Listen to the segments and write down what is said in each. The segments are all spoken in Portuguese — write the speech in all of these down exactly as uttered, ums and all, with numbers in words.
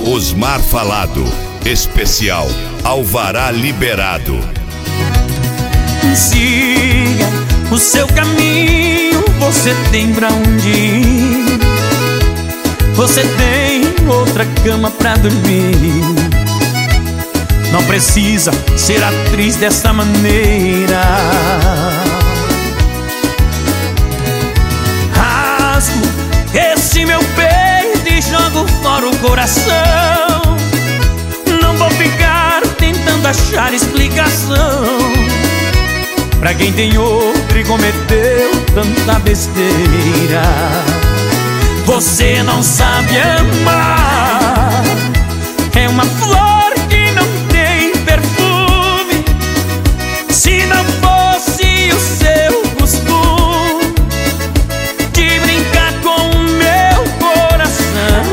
Osmar Falado, especial Alvará Liberado. Siga o seu caminho, você tem pra onde ir. Você tem outra cama pra dormir. Não precisa ser atriz dessa maneira. Rasgo esse meu peito e jogo fora o coração. Não vou ficar tentando achar explicação pra quem tem outro e cometeu tanta besteira. Você não sabe amar, é uma flor que não tem perfume. Se não fosse o seu costume de brincar com o meu coração,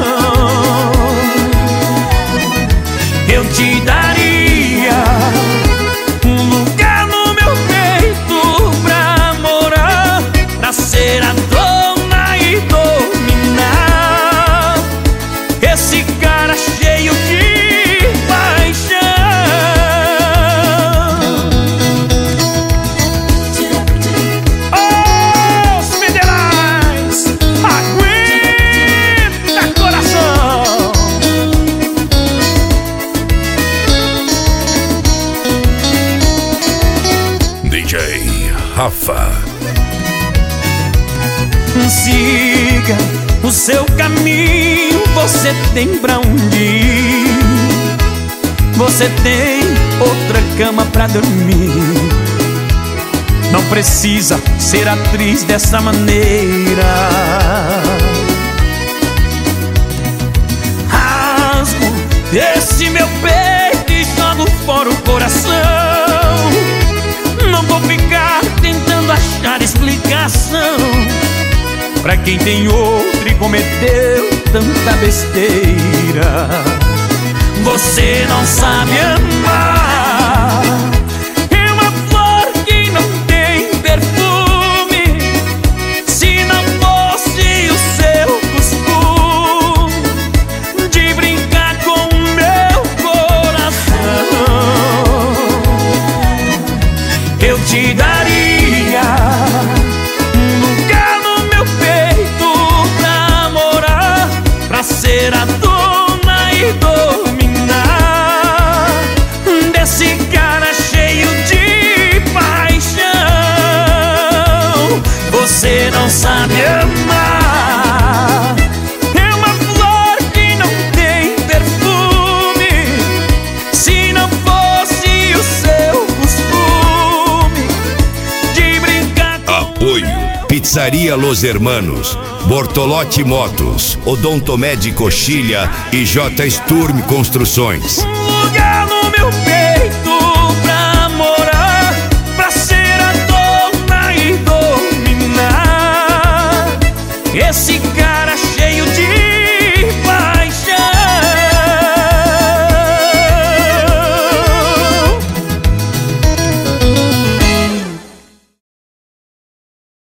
eu te daria um lugar no meu peito pra morar, pra ser a dona e dominar esse cara cheio de paixão. Os federais, aguenta coração. D J Rafa. Siga o seu caminho, você tem pra onde ir. Você tem outra cama pra dormir. Não precisa ser atriz dessa maneira. Rasgo esse meu peito e jogo fora o coração. Não vou ficar tentando achar explicação pra quem tem outro e cometeu tanta besteira. Você não sabe amar, é uma flor que não tem perfume. Se não fosse o seu costume de brincar com o meu coração, eu te daria um lugar no meu peito pra morar, pra ser a dona e dominar desse cara cheio de paixão. Você não sabe amar, é uma flor que não tem perfume. Se não fosse o seu costume de brincar com Apoio Pizzaria Los Hermanos, Bortolotti Motos, Odontomed Coxilha e J Sturm Construções. um lugar no meu peito pra morar, pra ser a dona e dominar esse cara